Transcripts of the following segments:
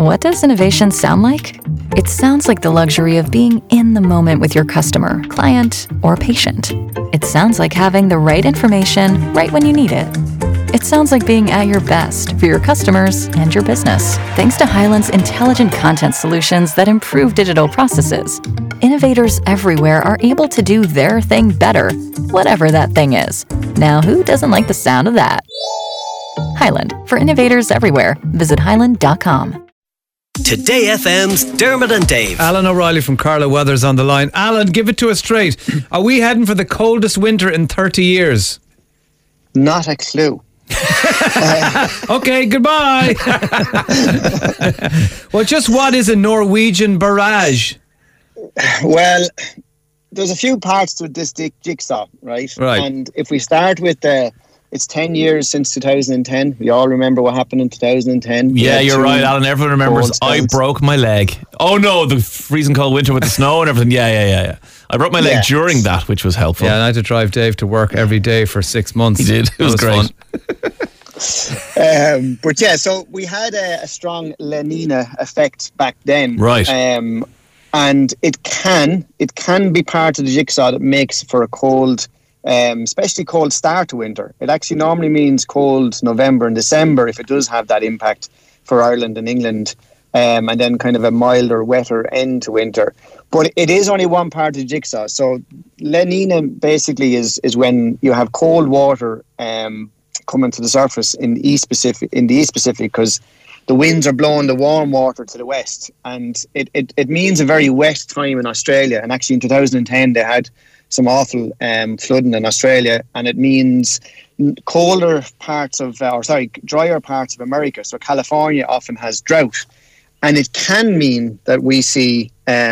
What does innovation sound like? It sounds like the luxury of being in the moment with your customer, client, or patient. It sounds like having the right information right when you need it. It sounds like being at your best for your customers and your business. Thanks to Hyland's intelligent content solutions that improve digital processes, innovators everywhere are able to do their thing better, whatever that thing is. Now, who doesn't like the sound of that? Hyland, for innovators everywhere. Visit hyland.com. Today FM's Dermot and Dave. Alan O'Reilly from Carla Weathers on the line. Alan, give it to us straight. Are we heading for the coldest winter in 30 years? Not a clue. Okay, goodbye. Well, just what is a Norwegian barrage? Well, there's a few parts to this jigsaw, right? And if we start with it's 10 years since 2010. We all remember what happened in 2010. Yeah, you're right, Alan. Everyone remembers I broke my leg. Oh no, the freezing cold winter with the snow and everything. Yeah. I broke my leg during that, which was helpful. Yeah, and I had to drive Dave to work every day for 6 months. He did. It was great. Fun. But yeah, so we had a strong La Nina effect back then. Right. And it can be part of the jigsaw that makes for a cold, especially cold start to winter. It actually normally means cold November and December if it does have that impact for Ireland and England, and then kind of a milder, wetter end to winter. But it is only one part of the jigsaw. So La Nina basically is when you have cold water coming to the surface in the East Pacific, because the winds are blowing the warm water to the west, and it means a very wet time in Australia. And actually in 2010 they had some awful flooding in Australia, and it means drier parts of America. So California often has drought, and it can mean that we see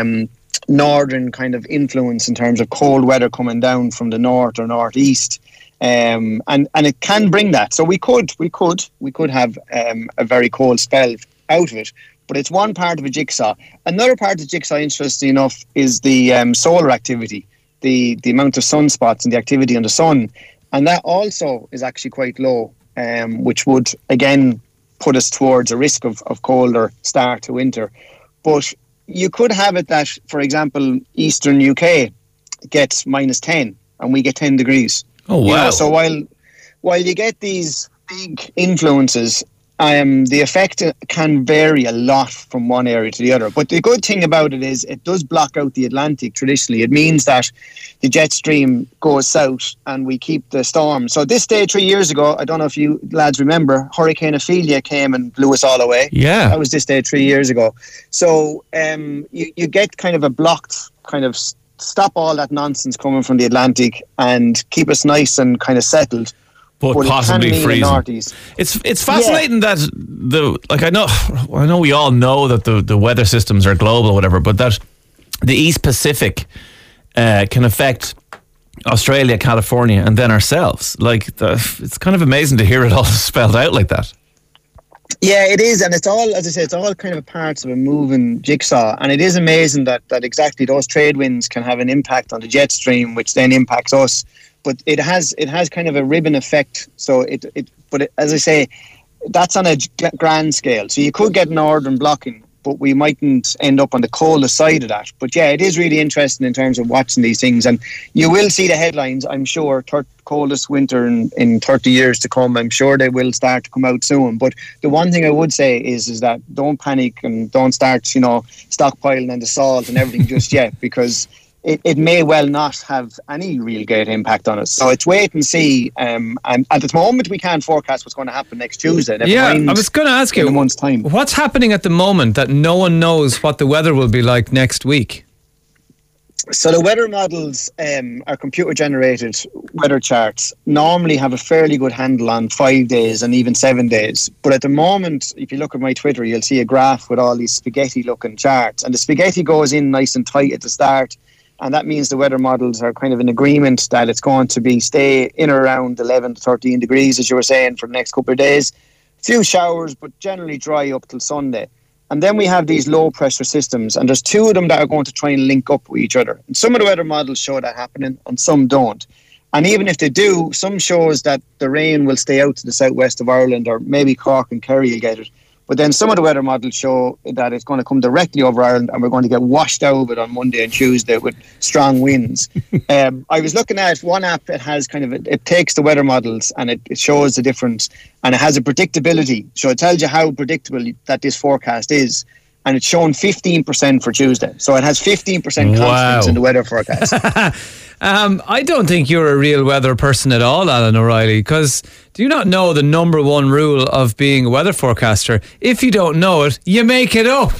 northern kind of influence in terms of cold weather coming down from the north or northeast. And it can bring that. So we could have a very cold spell out of it. But it's one part of a jigsaw. Another part of the jigsaw, interesting enough, is the solar activity, the amount of sunspots and the activity on the sun. And that also is actually quite low, which would, again, put us towards a risk of colder start to winter. But you could have it that, for example, eastern UK gets -10 and we get 10 degrees. Oh, wow. You know, so while you get these big influences, the effect can vary a lot from one area to the other. But the good thing about it is it does block out the Atlantic traditionally. It means that the jet stream goes south and we keep the storm. So this day 3 years ago, I don't know if you lads remember, Hurricane Ophelia came and blew us all away. Yeah. That was this day 3 years ago. So you get kind of a blocked kind of stop all that nonsense coming from the Atlantic and keep us nice and kind of settled. But possibly freezing. It's fascinating that I know we all know that the weather systems are global or whatever, but that the East Pacific can affect Australia, California, and then ourselves. It's kind of amazing to hear it all spelled out like that. Yeah, it is, and it's all, as I say, it's all kind of parts of a moving jigsaw, and it is amazing that exactly those trade winds can have an impact on the jet stream, which then impacts us. But it has kind of a ribbon effect. So as I say, that's on a grand scale. So you could get northern blocking, but we mightn't end up on the coldest side of that. But yeah, it is really interesting in terms of watching these things, and you will see the headlines, I'm sure, coldest winter in 30 years to come. I'm sure they will start to come out soon. But the one thing I would say is that don't panic and don't start, stockpiling and the salt and everything just yet, because it may well not have any real great impact on us. So it's wait and see. And at the moment, we can't forecast what's going to happen next Tuesday. I was going to ask you, in a month's time. What's happening at the moment that no one knows what the weather will be like next week? So the weather models, our computer-generated weather charts, normally have a fairly good handle on 5 days and even 7 days. But at the moment, if you look at my Twitter, you'll see a graph with all these spaghetti-looking charts. And the spaghetti goes in nice and tight at the start. And that means the weather models are kind of in agreement that it's going to stay in around 11 to 13 degrees, as you were saying, for the next couple of days. A few showers, but generally dry up till Sunday. And then we have these low pressure systems, and there's two of them that are going to try and link up with each other. And some of the weather models show that happening and some don't. And even if they do, some shows that the rain will stay out to the southwest of Ireland, or maybe Cork and Kerry will get it. But then some of the weather models show that it's going to come directly over Ireland and we're going to get washed out of it on Monday and Tuesday with strong winds. I was looking at one app. It has it takes the weather models and it shows the difference, and it has a predictability. So it tells you how predictable that this forecast is. And it's shown 15% for Tuesday. So it has 15% confidence in the weather forecast. I don't think you're a real weather person at all, Alan O'Reilly, because do you not know the number one rule of being a weather forecaster? If you don't know it, you make it up.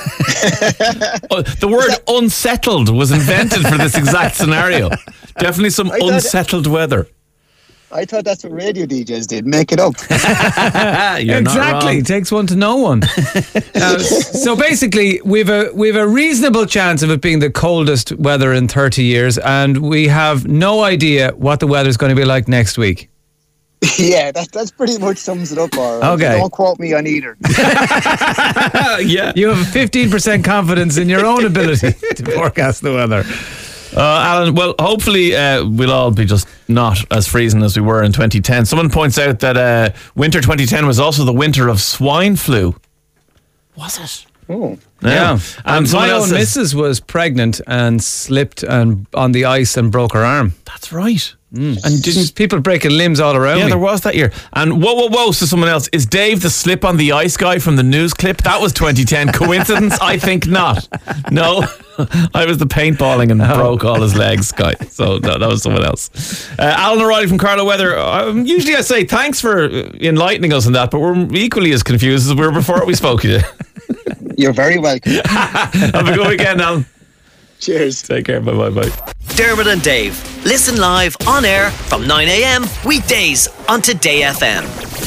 The word unsettled was invented for this exact scenario. Definitely some unsettled weather. I thought that's what radio DJs did, make it up. Exactly, takes one to know one. So basically, we've a reasonable chance of it being the coldest weather in 30 years, and we have no idea what the weather's going to be like next week. Yeah, that's pretty much sums it up. All right. Okay. Don't quote me on either. Yeah, you have 15% confidence in your own ability to forecast the weather. Alan, well, hopefully we'll all be just not as freezing as we were in 2010. Someone points out that winter 2010 was also the winter of swine flu. Was it? Oh. Yeah. And my own says, missus was pregnant and slipped on the ice and broke her arm. That's right. And didn't people breaking limbs all around me? Yeah, there was that year. And whoa, so someone else. Is Dave the slip on the ice guy from the news clip? That was 2010. Coincidence? I think not. No, I was the paintballing and broke all his legs guy. So that was someone else. Alan O'Reilly from Carlow Weather. Usually I say thanks for enlightening us on that, but we're equally as confused as we were before we spoke to you. You're very welcome. Have a good weekend, Alan. Cheers. Take care. Bye. Dermot and Dave. Listen live on air from 9 a.m. weekdays on Today FM.